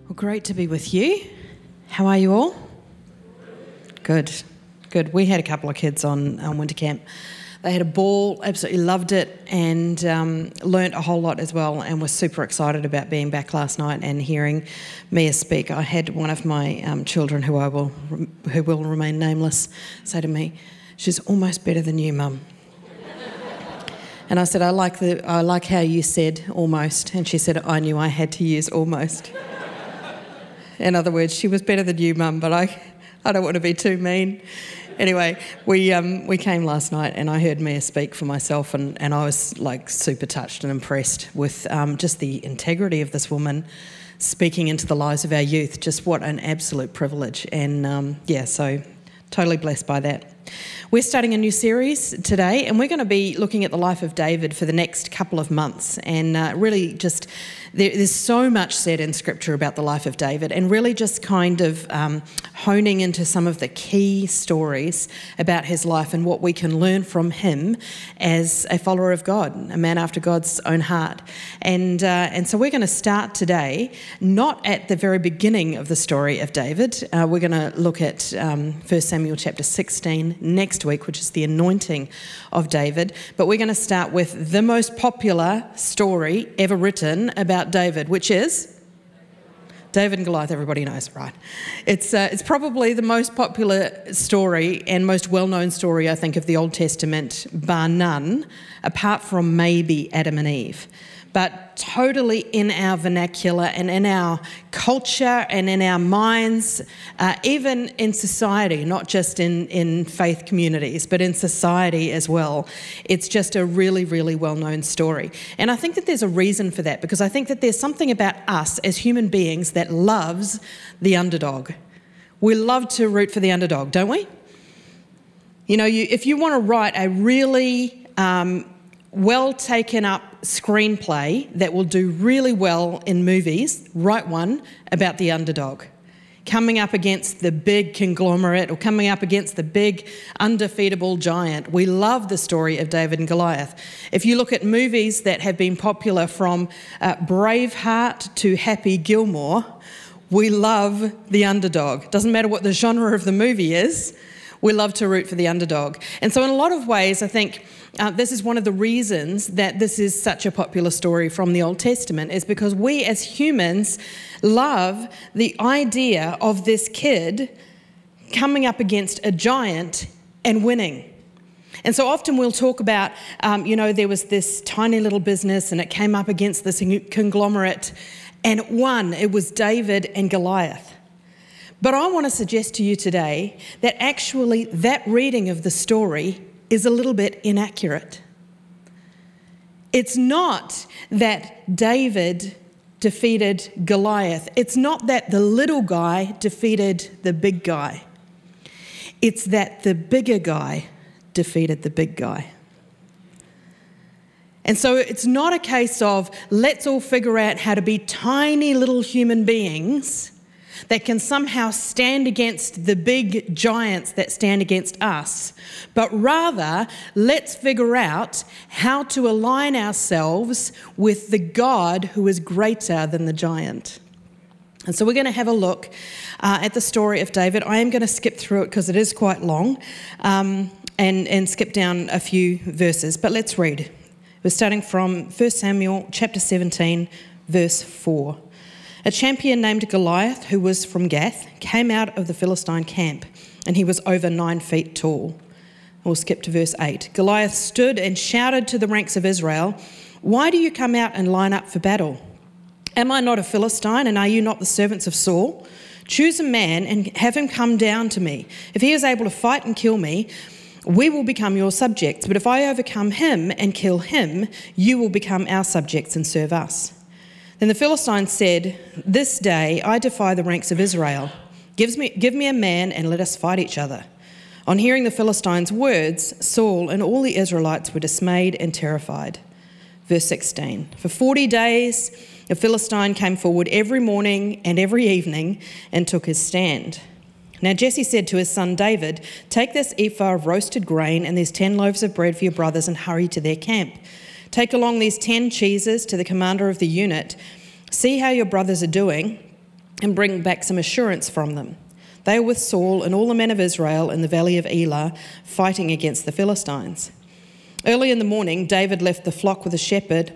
Well, great to be with you. How are you all? Good. We had a couple of kids on winter camp. They had a ball, absolutely loved it, and learnt a whole lot as well, and were super excited about being back last night and hearing Mia speak. I had one of my children, who will remain nameless, say to me, "She's almost better than you, Mum." And I said, I like how you said almost. And she said, I knew I had to use almost. In other words, she was better than you, Mum, but I don't want to be too mean. Anyway, we came last night and I heard Mia speak for myself, and I was like super touched and impressed with just the integrity of this woman speaking into the lives of our youth. Just what an absolute privilege. And so totally blessed by that. We're starting a new series today, and we're going to be looking at the life of David for the next couple of months. And really just, there's so much said in Scripture about the life of David, and really just kind of honing into some of the key stories about his life and what we can learn from him as a follower of God, a man after God's own heart. And so we're going to start today, not at the very beginning of the story of David. We're going to look at 1 Samuel chapter 16 next week, which is the anointing of David. But we're going to start with the most popular story ever written about David, which is David and Goliath. Everybody knows, right? It's probably the most popular story and most well-known story, I think, of the Old Testament, bar none, apart from maybe Adam and Eve. But totally in our vernacular and in our culture and in our minds, even in society, not just in faith communities, but in society as well. It's just a really, really well-known story. And I think that there's a reason for that, because I think that there's something about us as human beings that loves the underdog. We love to root for the underdog, don't we? You know, if you want to write a really well taken up screenplay that will do really well in movies, write one about the underdog. Coming up against the big conglomerate or coming up against the big undefeatable giant. We love the story of David and Goliath. If you look at movies that have been popular from Braveheart to Happy Gilmore, we love the underdog. Doesn't matter what the genre of the movie is, we love to root for the underdog. And so in a lot of ways, I think this is one of the reasons that this is such a popular story from the Old Testament, is because we as humans love the idea of this kid coming up against a giant and winning. And so often we'll talk about, there was this tiny little business and it came up against this conglomerate and it won. It was David and Goliath. But I want to suggest to you today that actually that reading of the story is a little bit inaccurate. It's not that David defeated Goliath. It's not that the little guy defeated the big guy. It's that the bigger guy defeated the big guy. And so it's not a case of let's all figure out how to be tiny little human beings that can somehow stand against the big giants that stand against us, but rather let's figure out how to align ourselves with the God who is greater than the giant. And so we're going to have a look at the story of David. I am going to skip through it because it is quite long, and skip down a few verses, but let's read. We're starting from 1 Samuel chapter 17, verse 4. A champion named Goliath, who was from Gath, came out of the Philistine camp, and he was over 9 feet tall. We'll skip to verse 8. Goliath stood and shouted to the ranks of Israel, "Why do you come out and line up for battle? Am I not a Philistine, and are you not the servants of Saul? Choose a man and have him come down to me. If he is able to fight and kill me, we will become your subjects. But if I overcome him and kill him, you will become our subjects and serve us." Then the Philistines said, "This day I defy the ranks of Israel. Give me a man and let us fight each other." On hearing the Philistines' words, Saul and all the Israelites were dismayed and terrified. Verse 16, for 40 days a Philistine came forward every morning and every evening and took his stand. Now Jesse said to his son David, "Take this ephah of roasted grain and these 10 loaves of bread for your brothers and hurry to their camp. Take along these 10 cheeses to the commander of the unit. See how your brothers are doing and bring back some assurance from them. They were with Saul and all the men of Israel in the valley of Elah, fighting against the Philistines. Early in the morning, David left the flock with a shepherd,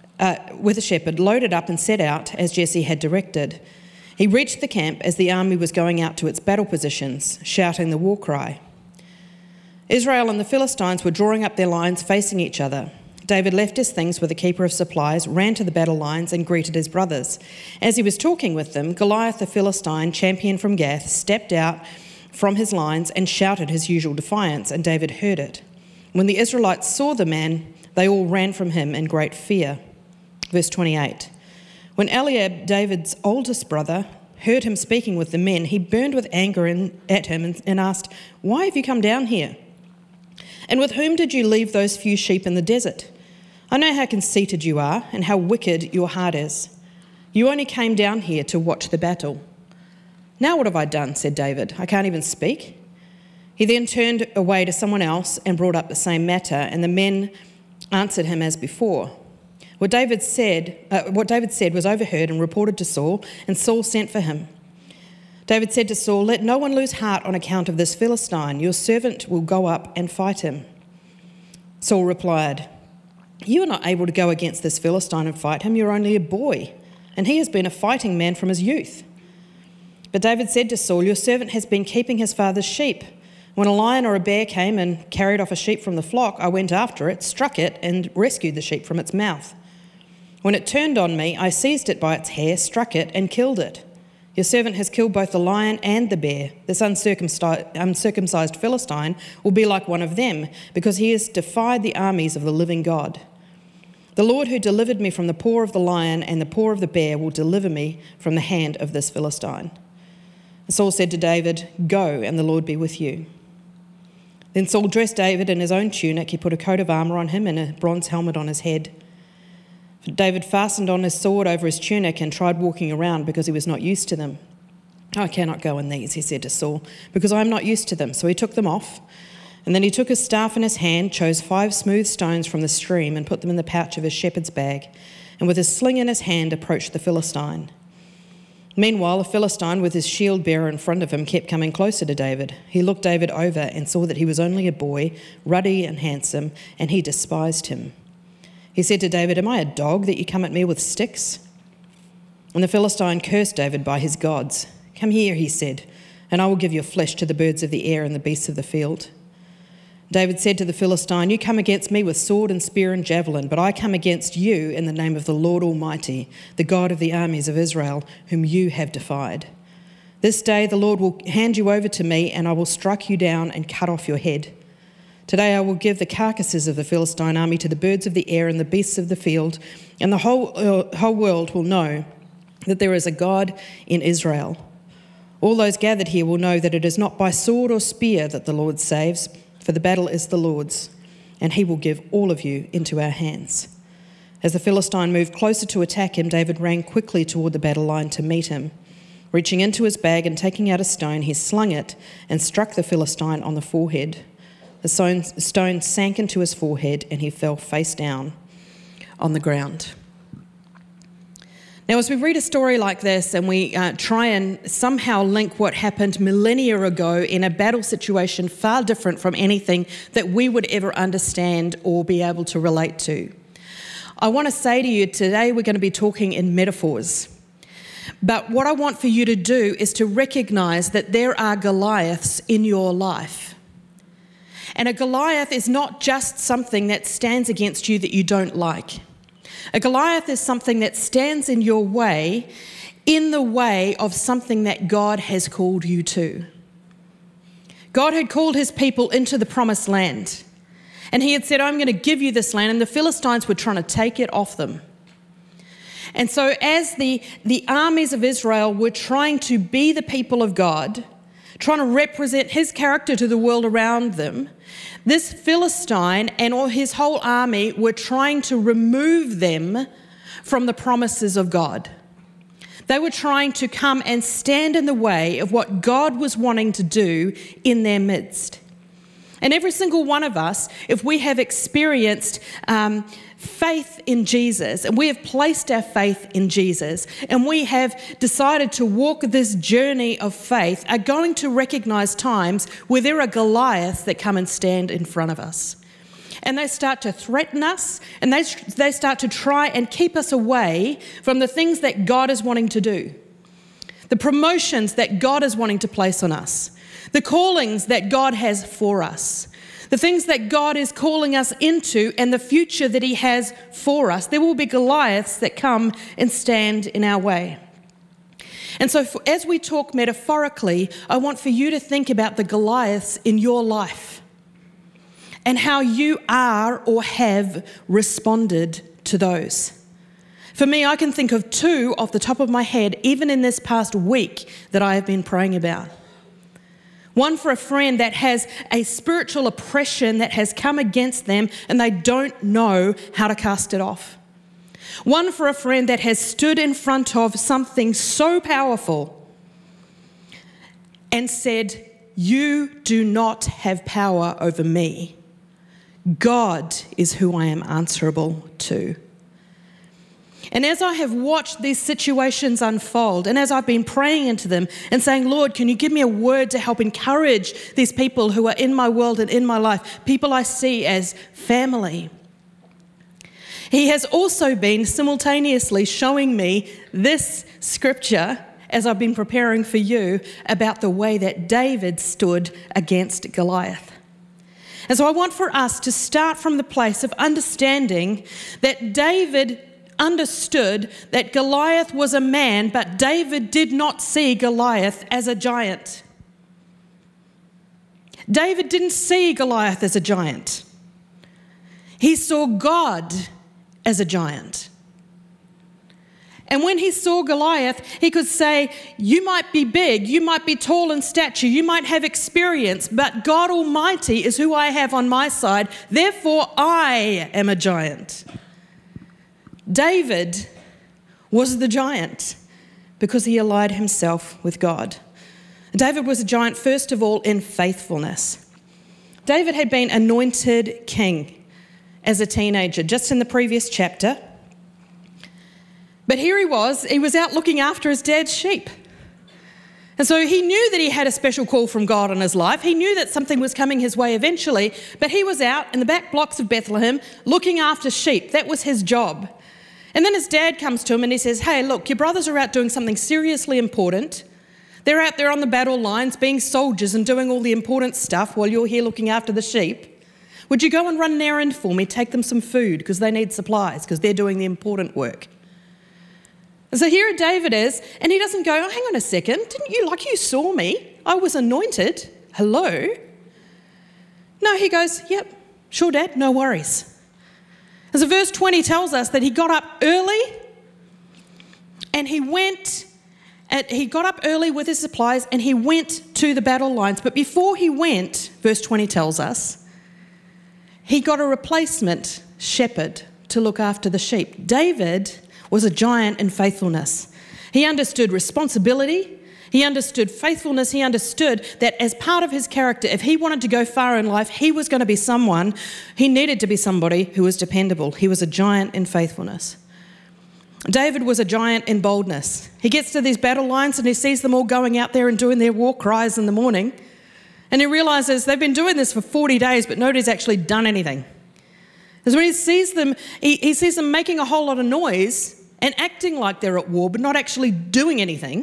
loaded up and set out as Jesse had directed. He reached the camp as the army was going out to its battle positions, shouting the war cry. Israel and the Philistines were drawing up their lines facing each other. David left his things with the keeper of supplies, ran to the battle lines and greeted his brothers. As he was talking with them, Goliath the Philistine, champion from Gath, stepped out from his lines and shouted his usual defiance, and David heard it. When the Israelites saw the man, they all ran from him in great fear. Verse 28. When Eliab, David's oldest brother, heard him speaking with the men, he burned with anger at him and asked, "Why have you come down here? And with whom did you leave those few sheep in the desert? I know how conceited you are and how wicked your heart is. You only came down here to watch the battle." "Now what have I done?" said David. "I can't even speak." He then turned away to someone else and brought up the same matter, and the men answered him as before. What David said was overheard and reported to Saul, and Saul sent for him. David said to Saul, "Let no one lose heart on account of this Philistine. Your servant will go up and fight him." Saul replied, "You are not able to go against this Philistine and fight him. You're only a boy, and he has been a fighting man from his youth." But David said to Saul, "Your servant has been keeping his father's sheep. When a lion or a bear came and carried off a sheep from the flock, I went after it, struck it, and rescued the sheep from its mouth. When it turned on me, I seized it by its hair, struck it, and killed it. Your servant has killed both the lion and the bear. This uncircumcised Philistine will be like one of them, because he has defied the armies of the living God. The Lord who delivered me from the paw of the lion and the paw of the bear will deliver me from the hand of this Philistine." And Saul said to David, "Go, and the Lord be with you." Then Saul dressed David in his own tunic. He put a coat of armour on him and a bronze helmet on his head. David fastened on his sword over his tunic and tried walking around because he was not used to them. "I cannot go in these," he said to Saul, "because I am not used to them." So he took them off, and then he took his staff in his hand, chose 5 smooth stones from the stream and put them in the pouch of his shepherd's bag, and with his sling in his hand approached the Philistine. Meanwhile, the Philistine with his shield bearer in front of him kept coming closer to David. He looked David over and saw that he was only a boy, ruddy and handsome, and he despised him. He said to David, "Am I a dog that you come at me with sticks?" And the Philistine cursed David by his gods. "Come here," he said, "and I will give your flesh to the birds of the air and the beasts of the field." David said to the Philistine, "You come against me with sword and spear and javelin, but I come against you in the name of the Lord Almighty, the God of the armies of Israel, whom you have defied. This day the Lord will hand you over to me, and I will strike you down and cut off your head. Today I will give the carcasses of the Philistine army to the birds of the air and the beasts of the field, and the whole world will know that there is a God in Israel. All those gathered here will know that it is not by sword or spear that the Lord saves, for the battle is the Lord's, and he will give all of you into our hands." As the Philistine moved closer to attack him, David ran quickly toward the battle line to meet him. Reaching into his bag and taking out a stone, he slung it and struck the Philistine on the forehead. The stone sank into his forehead and he fell face down on the ground. Now, as we read a story like this and we try and somehow link what happened millennia ago in a battle situation far different from anything that we would ever understand or be able to relate to, I want to say to you today we're going to be talking in metaphors. But what I want for you to do is to recognise that there are Goliaths in your life. And a Goliath is not just something that stands against you that you don't like. A Goliath is something that stands in your way, in the way of something that God has called you to. God had called his people into the promised land. And he had said, "I'm going to give you this land." And the Philistines were trying to take it off them. And so as the armies of Israel were trying to be the people of God, trying to represent his character to the world around them, this Philistine and all his whole army were trying to remove them from the promises of God. They were trying to come and stand in the way of what God was wanting to do in their midst. And every single one of us, if we have experienced faith in Jesus, and we have placed our faith in Jesus, and we have decided to walk this journey of faith, are going to recognize times where there are Goliaths that come and stand in front of us. And they start to threaten us, and they start to try and keep us away from the things that God is wanting to do, the promotions that God is wanting to place on us, the callings that God has for us, the things that God is calling us into, and the future that He has for us. There will be Goliaths that come and stand in our way. And so as we talk metaphorically, I want for you to think about the Goliaths in your life and how you are or have responded to those. For me, I can think of two off the top of my head, even in this past week, that I have been praying about. One for a friend that has a spiritual oppression that has come against them and they don't know how to cast it off. One for a friend that has stood in front of something so powerful and said, "You do not have power over me. God is who I am answerable to." And as I have watched these situations unfold, and as I've been praying into them and saying, "Lord, can you give me a word to help encourage these people who are in my world and in my life, people I see as family," He has also been simultaneously showing me this scripture as I've been preparing for you about the way that David stood against Goliath. And so I want for us to start from the place of understanding that David understood that Goliath was a man, but David did not see Goliath as a giant. David didn't see Goliath as a giant. He saw God as a giant. And when he saw Goliath, he could say, "You might be big, you might be tall in stature, you might have experience, but God Almighty is who I have on my side, therefore I am a giant." David was the giant because he allied himself with God. David was a giant, first of all, in faithfulness. David had been anointed king as a teenager, just in the previous chapter. But here he was out looking after his dad's sheep. And so he knew that he had a special call from God on his life. He knew that something was coming his way eventually, but he was out in the back blocks of Bethlehem looking after sheep. That was his job. And then his dad comes to him and he says, "Hey, look, your brothers are out doing something seriously important. They're out there on the battle lines being soldiers and doing all the important stuff while you're here looking after the sheep. Would you go and run an errand for me, take them some food because they need supplies because they're doing the important work?" And so here David is, and he doesn't go, "Oh, hang on a second, you saw me? I was anointed. Hello?" No, he goes, "Yep, sure, Dad, no worries." As verse 20 tells us that he got up early and he got up early with his supplies and he went to the battle lines. But before he went, verse 20 tells us, he got a replacement shepherd to look after the sheep. David was a giant in faithfulness. He understood responsibility. He understood faithfulness. He understood that as part of his character, if he wanted to go far in life, he was going to be he needed to be somebody who was dependable. He was a giant in faithfulness. David was a giant in boldness. He gets to these battle lines and he sees them all going out there and doing their war cries in the morning. And he realizes they've been doing this for 40 days, but nobody's actually done anything. Because when he sees them, he sees them making a whole lot of noise and acting like they're at war, but not actually doing anything.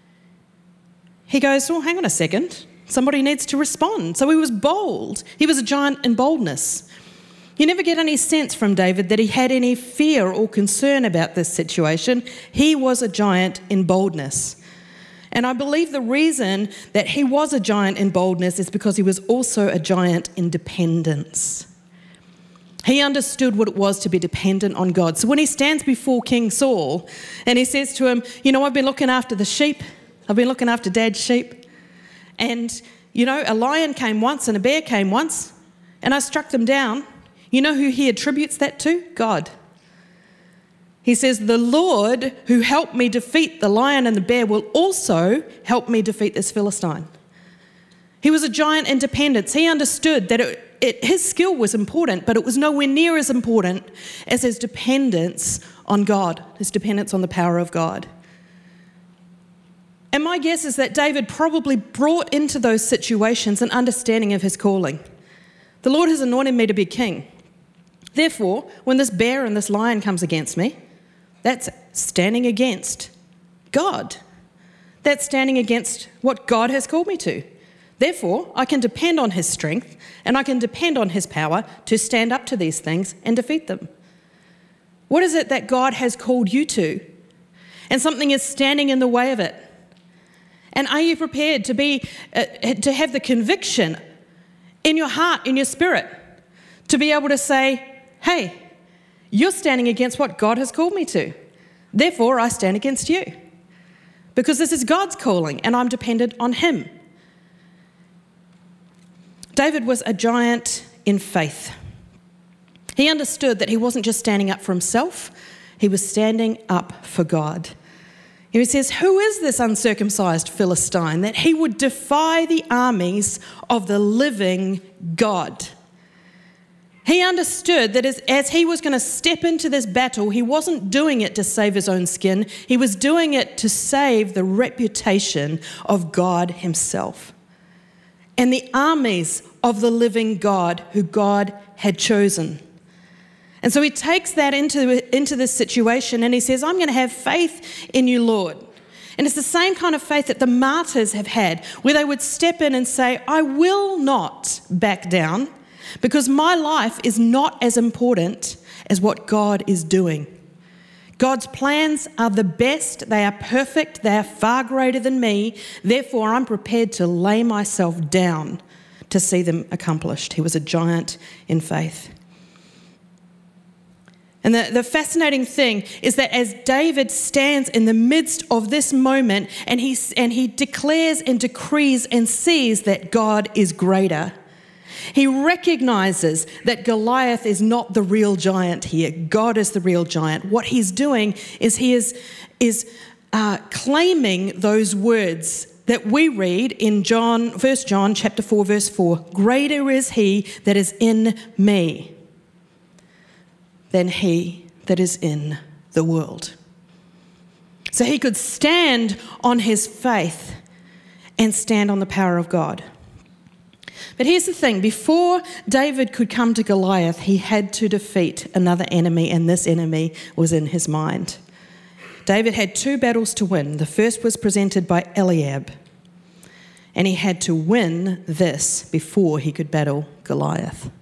He goes, "Well, hang on a second. Somebody needs to respond." So he was bold. He was a giant in boldness. You never get any sense from David that he had any fear or concern about this situation. He was a giant in boldness. And I believe the reason that he was a giant in boldness is because he was also a giant in dependence. He understood what it was to be dependent on God. So when he stands before King Saul and he says to him, "I've been looking after the sheep. I've been looking after Dad's sheep. And, a lion came once and a bear came once and I struck them down." You know who he attributes that to? God. He says, "The Lord who helped me defeat the lion and the bear will also help me defeat this Philistine." He was a giant in dependence. He understood that his skill was important, but it was nowhere near as important as his dependence on God, his dependence on the power of God. And my guess is that David probably brought into those situations an understanding of his calling. The Lord has anointed me to be king. Therefore, when this bear and this lion comes against me, that's standing against God. That's standing against what God has called me to. Therefore, I can depend on his strength and I can depend on his power to stand up to these things and defeat them. What is it that God has called you to? And something is standing in the way of it. And are you prepared to have the conviction in your heart, in your spirit, to be able to say, hey, you're standing against what God has called me to. Therefore, I stand against you. Because this is God's calling and I'm dependent on him. David was a giant in faith. He understood that he wasn't just standing up for himself, he was standing up for God. He says, who is this uncircumcised Philistine that he would defy the armies of the living God? He understood that as he was going to step into this battle, he wasn't doing it to save his own skin. He was doing it to save the reputation of God himself and the armies of the living God who God had chosen. And so he takes that into this situation and he says, I'm going to have faith in you, Lord. And it's the same kind of faith that the martyrs have had, where they would step in and say, I will not back down because my life is not as important as what God is doing. God's plans are the best. They are perfect. They are far greater than me. Therefore, I'm prepared to lay myself down to see them accomplished. He was a giant in faith. And the fascinating thing is that as David stands in the midst of this moment and he declares and decrees and sees that God is greater, he recognizes that Goliath is not the real giant here. God is the real giant. What he's doing is he is claiming those words that we read in 1 John chapter 4, verse 4. Greater is he that is in me than he that is in the world. So he could stand on his faith and stand on the power of God. But here's the thing, before David could come to Goliath, he had to defeat another enemy, and this enemy was in his mind. David had 2 battles to win. The first was presented by Eliab, and he had to win this before he could battle Goliath.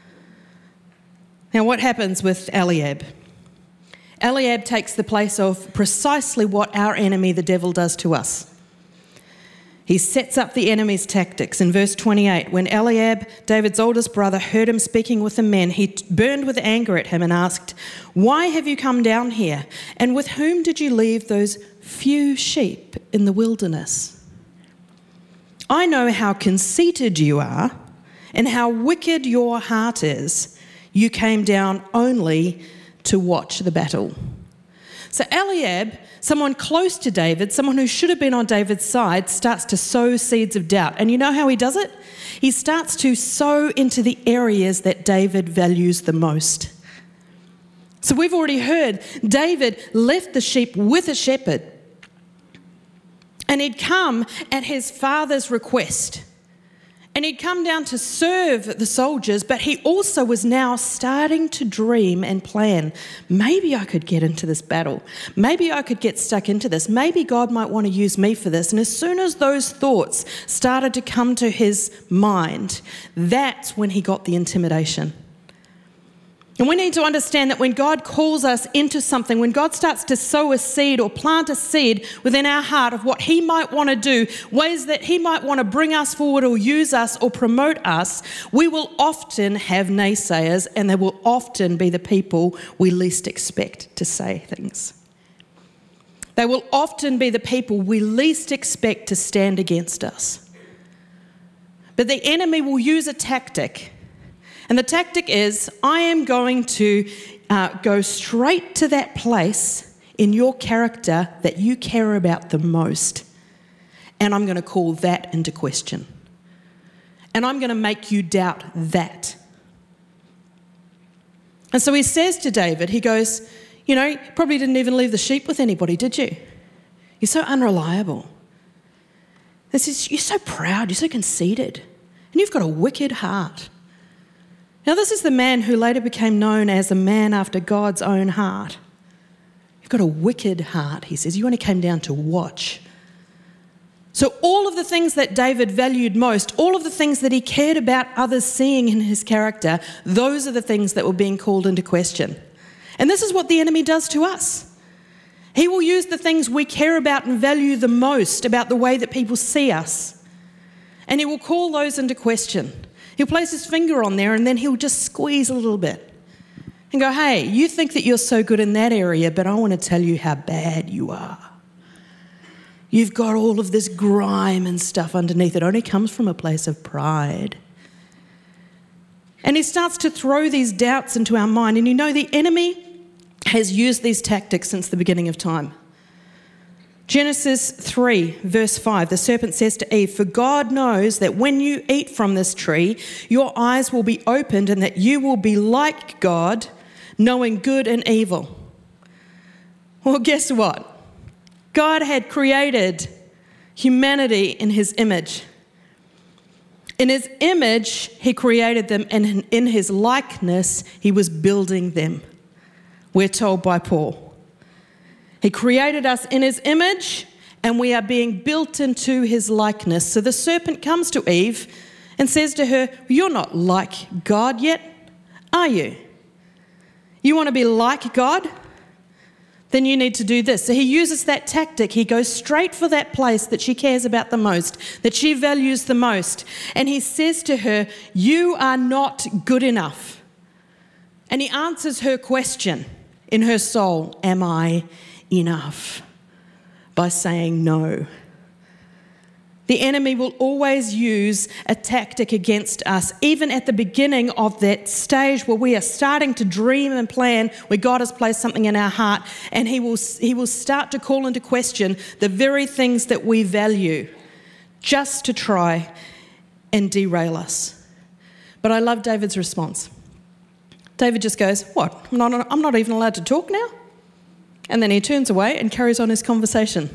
Now, what happens with Eliab? Eliab takes the place of precisely what our enemy, the devil, does to us. He sets up the enemy's tactics. In verse 28, when Eliab, David's oldest brother, heard him speaking with the men, he burned with anger at him and asked, why have you come down here? And with whom did you leave those few sheep in the wilderness? I know how conceited you are and how wicked your heart is. You came down only to watch the battle. So Eliab, someone close to David, someone who should have been on David's side, starts to sow seeds of doubt. And you know how he does it? He starts to sow into the areas that David values the most. So we've already heard David left the sheep with a shepherd. And he'd come at his father's request. And he'd come down to serve the soldiers, but he also was now starting to dream and plan. Maybe I could get into this battle. Maybe I could get stuck into this. Maybe God might want to use me for this. And as soon as those thoughts started to come to his mind, that's when he got the intimidation. And we need to understand that when God calls us into something, when God starts to sow a seed or plant a seed within our heart of what he might want to do, ways that he might want to bring us forward or use us or promote us, we will often have naysayers, and they will often be the people we least expect to say things. They will often be the people we least expect to stand against us. But the enemy will use a tactic. And the tactic is, I am going to go straight to that place in your character that you care about the most, and I'm going to call that into question. and I'm going to make you doubt that. And so he says to David, he goes, you probably didn't even leave the sheep with anybody, did you? You're so unreliable. You're so proud, you're so conceited, and you've got a wicked heart. Now, this is the man who later became known as a man after God's own heart. You've got a wicked heart, he says. You only came down to watch. So all of the things that David valued most, all of the things that he cared about others seeing in his character, those are the things that were being called into question. And this is what the enemy does to us. He will use the things we care about and value the most about the way that people see us, and he will call those into question. He'll place his finger on there, and then he'll just squeeze a little bit and go, hey, you think that you're so good in that area, but I want to tell you how bad you are. You've got all of this grime and stuff underneath. It only comes from a place of pride. And he starts to throw these doubts into our mind. And the enemy has used these tactics since the beginning of time. Genesis 3, verse 5, the serpent says to Eve, "For God knows that when you eat from this tree, your eyes will be opened and that you will be like God, knowing good and evil." Well, guess what? God had created humanity in his image. In his image, he created them, and in his likeness, he was building them. We're told by Paul. He created us in his image, and we are being built into his likeness. So the serpent comes to Eve and says to her, "You're not like God yet, are you? You want to be like God? Then you need to do this." So he uses that tactic. He goes straight for that place that she cares about the most, that she values the most. And he says to her, "You are not good enough." And he answers her question in her soul, "Am I enough?" by saying no. The enemy will always use a tactic against us, even at the beginning of that stage where we are starting to dream and plan, where God has placed something in our heart, and he will start to call into question the very things that we value, just to try and derail us. But I love David's response. David just goes, "What? I'm not even allowed to talk now?" And then he turns away and carries on his conversation.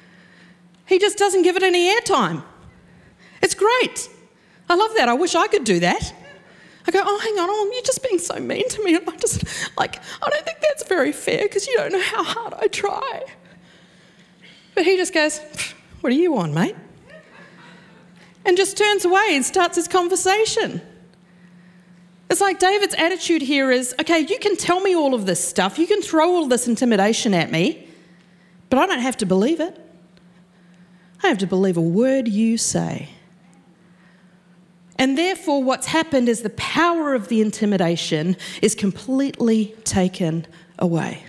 He just doesn't give it any airtime. It's great. I love that. I wish I could do that. I go, "Oh, hang on, you're just being so mean to me." And I don't think that's very fair because you don't know how hard I try. But he just goes, "What do you want, mate?" And just turns away and starts his conversation. It's like David's attitude here is, okay, you can tell me all of this stuff. You can throw all this intimidation at me, but I don't have to believe it. I have to believe a word you say. And therefore, what's happened is the power of the intimidation is completely taken away.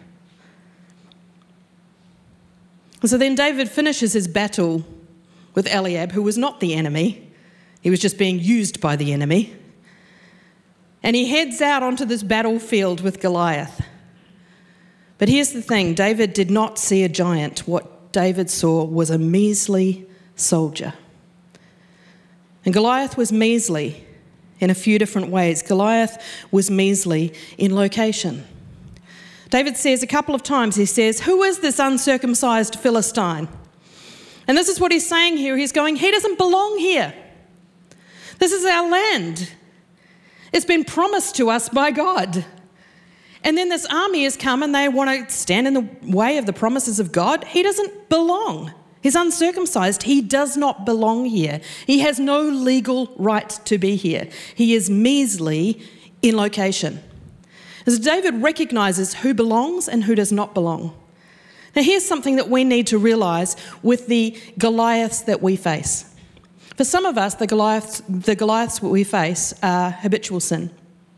And so then David finishes his battle with Eliab, who was not the enemy. He was just being used by the enemy. And he heads out onto this battlefield with Goliath. But here's the thing, David did not see a giant. What David saw was a measly soldier. And Goliath was measly in a few different ways. Goliath was measly in location. David says a couple of times, he says, "Who is this uncircumcised Philistine?" And this is what he's saying here. He's going, he doesn't belong here. This is our land. It's been promised to us by God. And then this army has come and they want to stand in the way of the promises of God. He doesn't belong. He's uncircumcised. He does not belong here. He has no legal right to be here. He is measly in location. As David recognises who belongs and who does not belong. Now here's something that we need to realise with the Goliaths that we face. For some of us, the Goliaths we face are habitual sin.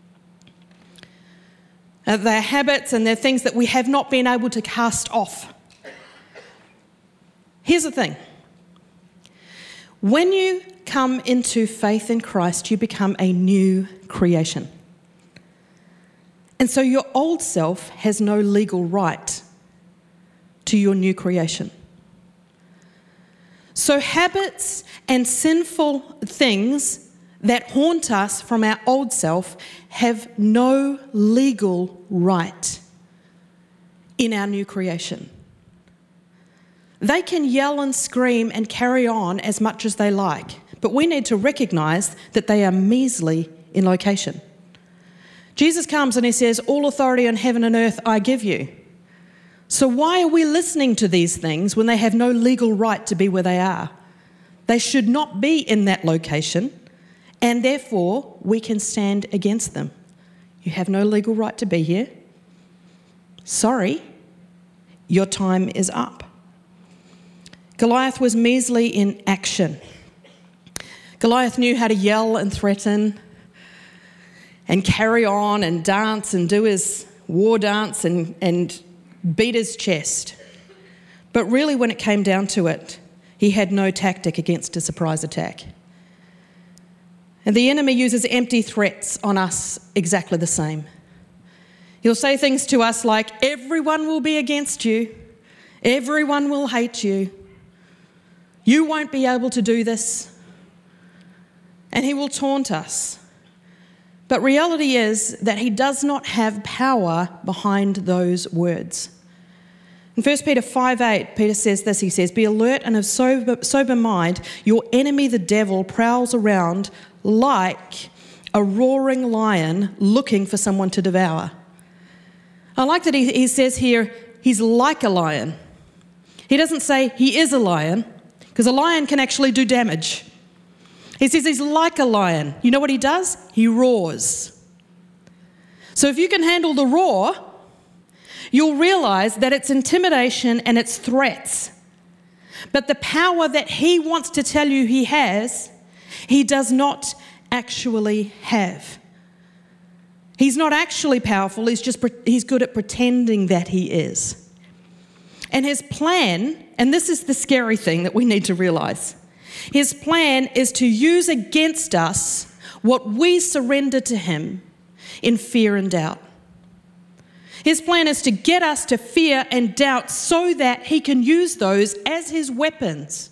They're habits and they're things that we have not been able to cast off. Here's the thing. When you come into faith in Christ, you become a new creation. And so your old self has no legal right to your new creation. So habits and sinful things that haunt us from our old self have no legal right in our new creation. They can yell and scream and carry on as much as they like, but we need to recognise that they are measly in location. Jesus comes and he says, "All authority on heaven and earth I give you." So why are we listening to these things when they have no legal right to be where they are? They should not be in that location, and therefore we can stand against them. You have no legal right to be here. Sorry, your time is up. Goliath was measly in action. Goliath knew how to yell and threaten and carry on and dance and do his war dance and beat his chest. But really, when it came down to it, he had no tactic against a surprise attack. And the enemy uses empty threats on us exactly the same. He'll say things to us like, "Everyone will be against you. Everyone will hate you. You won't be able to do this." And he will taunt us. But reality is that he does not have power behind those words. In 1 Peter 5:8, Peter says this, he says, "Be alert and of sober mind. Your enemy, the devil, prowls around like a roaring lion looking for someone to devour." I like that he says here, he's like a lion. He doesn't say he is a lion, because a lion can actually do damage. He says he's like a lion. You know what he does? He roars. So if you can handle the roar, you'll realise that it's intimidation and it's threats. But the power that he wants to tell you he has, he does not actually have. He's not actually powerful, he's good at pretending that he is. And his plan, and this is the scary thing that we need to realise, his plan is to use against us what we surrender to him in fear and doubt. His plan is to get us to fear and doubt so that he can use those as his weapons.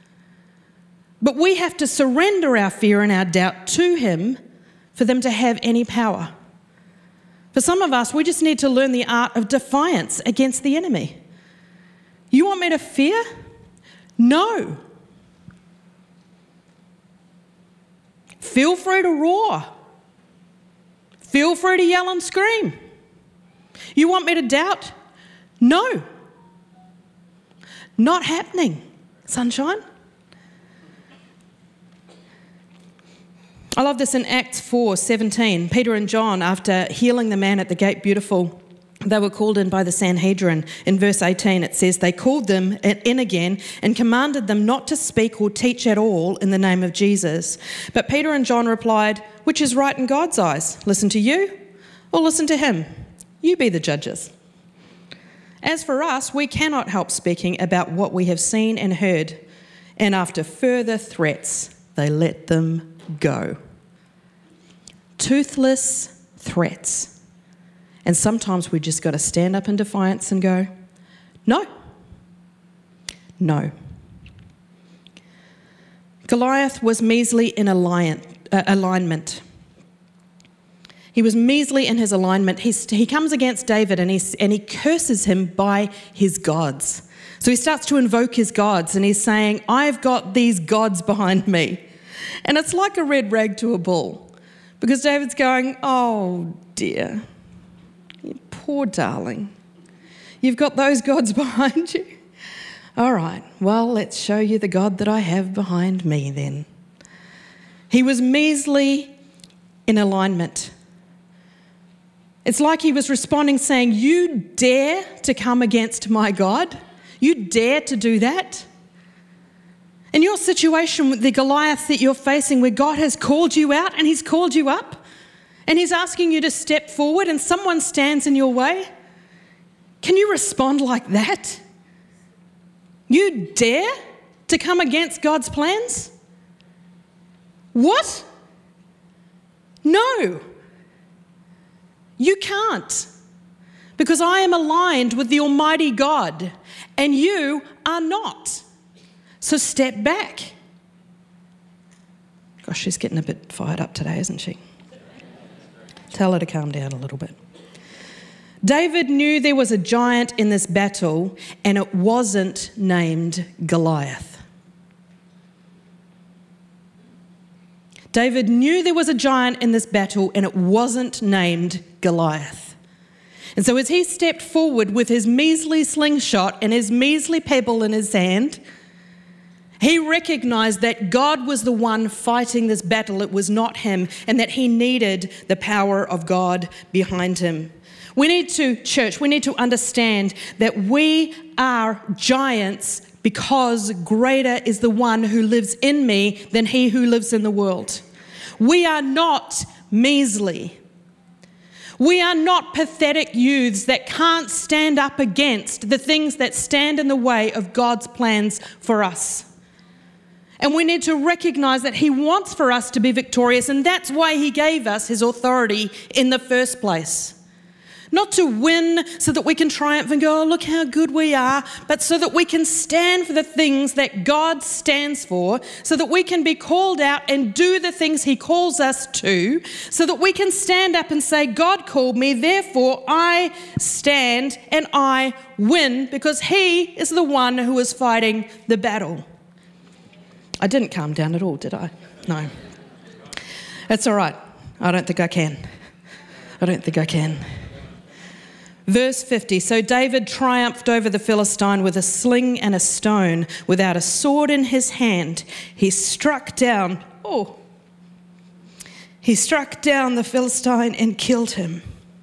But we have to surrender our fear and our doubt to him for them to have any power. For some of us, we just need to learn the art of defiance against the enemy. You want me to fear? No. Feel free to roar. Feel free to yell and scream. You want me to doubt? No. Not happening, sunshine. I love this in Acts 4:17. Peter and John, after healing the man at the gate beautiful, they were called in by the Sanhedrin. In verse 18 it says, "They called them in again and commanded them not to speak or teach at all in the name of Jesus. But Peter and John replied, 'Which is right in God's eyes? Listen to you or listen to him? You be the judges.' As for us, we cannot help speaking about what we have seen and heard." And after further threats, they let them go. Toothless threats. And sometimes we just got to stand up in defiance and go, no. No. Goliath was measly in alignment. He was measly in his alignment. He comes against David and he curses him by his gods. So he starts to invoke his gods and he's saying, "I've got these gods behind me." And it's like a red rag to a bull, because David's going, "Oh dear, you poor darling. You've got those gods behind you. All right, well, let's show you the God that I have behind me then." He was measly in alignment. It's like he was responding saying, "You dare to come against my God? You dare to do that?" In your situation with the Goliath that you're facing, where God has called you out and he's called you up and he's asking you to step forward and someone stands in your way, can you respond like that? You dare to come against God's plans? What? No. You can't, because I am aligned with the Almighty God and you are not. So step back. Gosh, she's getting a bit fired up today, isn't she? Tell her to calm down a little bit. David knew there was a giant in this battle, and it wasn't named Goliath. David knew there was a giant in this battle, and it wasn't named Goliath. And so as he stepped forward with his measly slingshot and his measly pebble in his hand, he recognized that God was the one fighting this battle. It was not him, and that he needed the power of God behind him. We need to understand that we are giants because greater is the one who lives in me than he who lives in the world. We are not measly. We are not pathetic youths that can't stand up against the things that stand in the way of God's plans for us. And we need to recognize that he wants for us to be victorious, and that's why he gave us his authority in the first place. Not to win so that we can triumph and go, oh, look how good we are, but so that we can stand for the things that God stands for, so that we can be called out and do the things he calls us to, so that we can stand up and say, God called me, therefore I stand and I win, because he is the one who is fighting the battle. I didn't calm down at all, did I? No. That's all right. I don't think I can. Verse 50, so David triumphed over the Philistine with a sling and a stone, without a sword in his hand. He struck down the Philistine and killed him.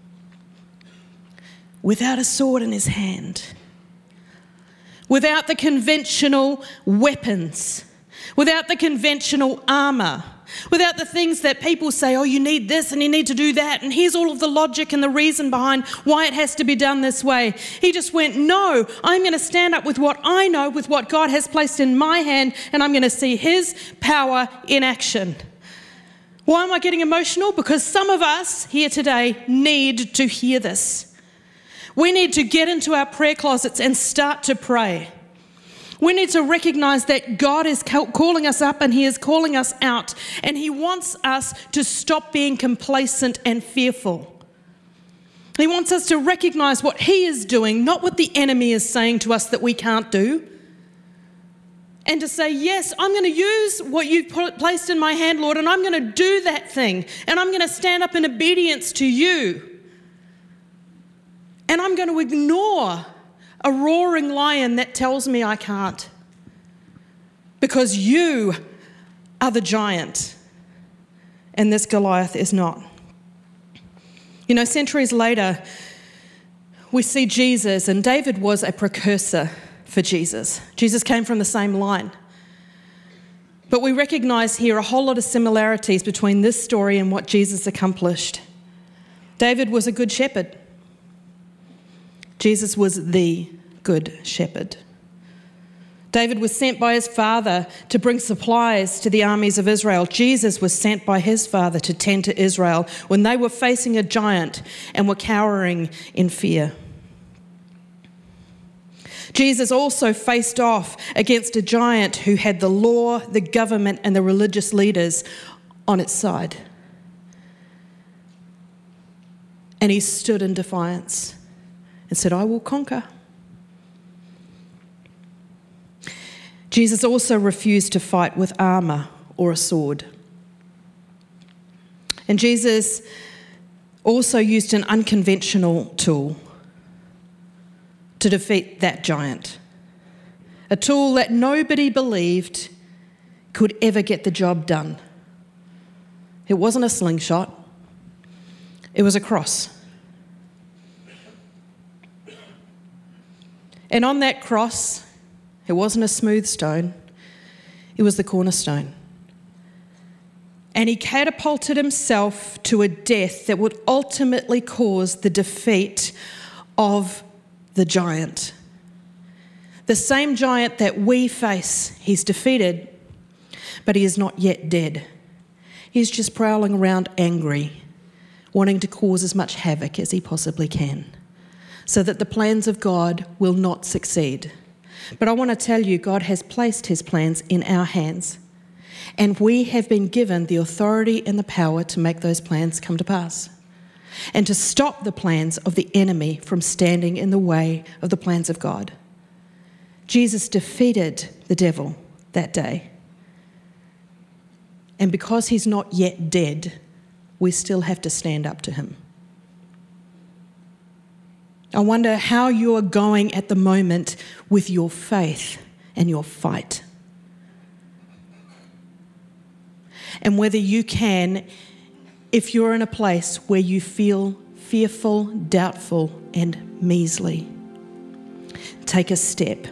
Without a sword in his hand. Without the conventional weapons. Without the conventional armour. Without the things that people say, oh, you need this and you need to do that, and here's all of the logic and the reason behind why it has to be done this way. He just went, no, I'm going to stand up with what I know, with what God has placed in my hand, and I'm going to see his power in action. Why am I getting emotional? Because some of us here today need to hear this. We need to get into our prayer closets and start to pray. We need to recognize that God is calling us up and he is calling us out, and he wants us to stop being complacent and fearful. He wants us to recognize what he is doing, not what the enemy is saying to us that we can't do. And to say, yes, I'm going to use what you've placed in my hand, Lord, and I'm going to do that thing, and I'm going to stand up in obedience to you. And I'm going to ignore a roaring lion that tells me I can't, because you are the giant and this Goliath is not. You know, centuries later, we see Jesus, and David was a precursor for Jesus. Jesus came from the same line. But we recognize here a whole lot of similarities between this story and what Jesus accomplished. David was a good shepherd. Jesus was the good shepherd. David was sent by his father to bring supplies to the armies of Israel. Jesus was sent by his father to tend to Israel when they were facing a giant and were cowering in fear. Jesus also faced off against a giant who had the law, the government, and the religious leaders on its side. And he stood in defiance and said, I will conquer. Jesus also refused to fight with armour or a sword. And Jesus also used an unconventional tool to defeat that giant. A tool that nobody believed could ever get the job done. It wasn't a slingshot. It was a cross. And on that cross, it wasn't a smooth stone, it was the cornerstone. And he catapulted himself to a death that would ultimately cause the defeat of the giant. The same giant that we face, he's defeated, but he is not yet dead. He's just prowling around angry, wanting to cause as much havoc as he possibly can, so that the plans of God will not succeed. But I want to tell you, God has placed his plans in our hands. And we have been given the authority and the power to make those plans come to pass and to stop the plans of the enemy from standing in the way of the plans of God. Jesus defeated the devil that day. And because he's not yet dead, we still have to stand up to him. I wonder how you are going at the moment with your faith and your fight. And whether you can, if you're in a place where you feel fearful, doubtful, and measly, take a step.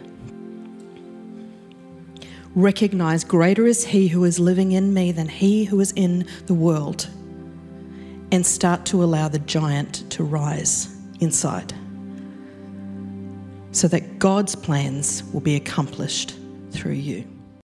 Recognize greater is he who is living in me than he who is in the world, and start to allow the giant to rise inside so that God's plans will be accomplished through you.